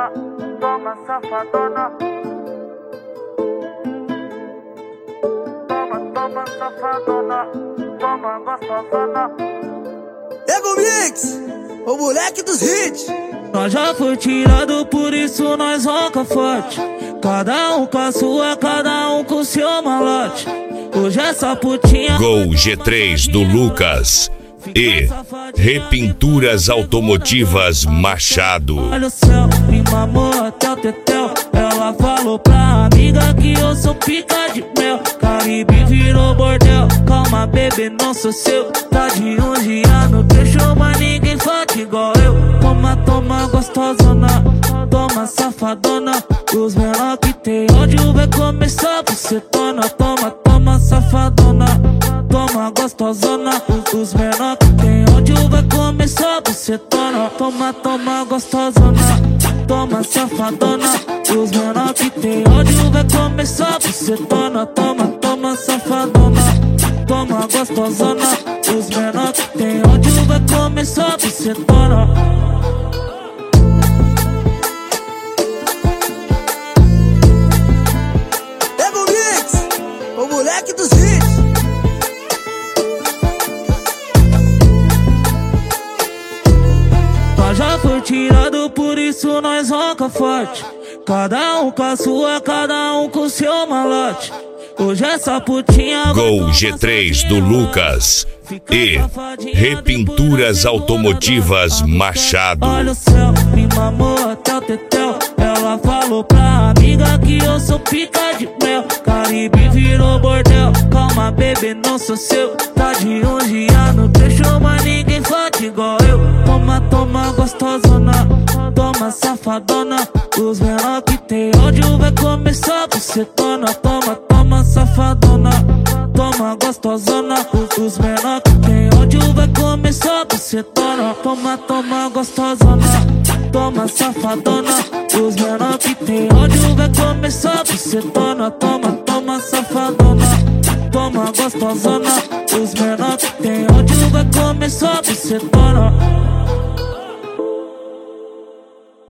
safadona, toma safadona. Toma safadona, toma gostosona. Pega o mix, o moleque dos hits. Nós já foi tirado, por isso nós ronca forte. Cada um com a sua, cada um com o seu malote. Hoje essa putinha Gol G3 do Lucas e Repinturas Automotivas Machado. olha o céu, me mamou até o tetel. Ela falou pra amiga que eu sou pica de mel. Caribe virou bordel, calma bebê, não sou seu. Tá de 11 anos, fechou, mas ninguém fode igual eu. Toma, toma gostosona, toma safadona. Os menor que tem ódio vai começar bucetona. Toma, toma safadona, toma gostosona. Os menor que tem ódio vai começar bucetona. Toma, toma gostosona, toma safadona. Os menor que tem ódio vai começar bucetona. Toma, toma safadona, toma gostosona. Os menor que tem ódio vai começar bucetona. Pega o mix, o moleque dos hits. Nós já foi tirado, por isso nós ronca forte. Cada um com a sua, cada um com o seu malote. Hoje essa putinha Gol G3 do Lucas e Repinturas Automotivas Machado. olha o céu, me mamou até o tetel. Ela falou pra amiga que eu sou pica de mel. Caribe virou bordel, calma bebê, não sou seu. Tá de 11 anos, fechou, mas ninguém fode igual eu. Toma, toma gostosona, toma safadona. Os menor que tem ódio vai começar bucetona. Toma, toma safadona, toma gostosona. Os menor que tem ódio vai começar bucetona. Toma, toma gostosona, toma safadona. Os menor que tem ódio vai começar bucetona. Toma, toma safadona, toma gostosona. Os menor que tem ódio vai começar bucetona.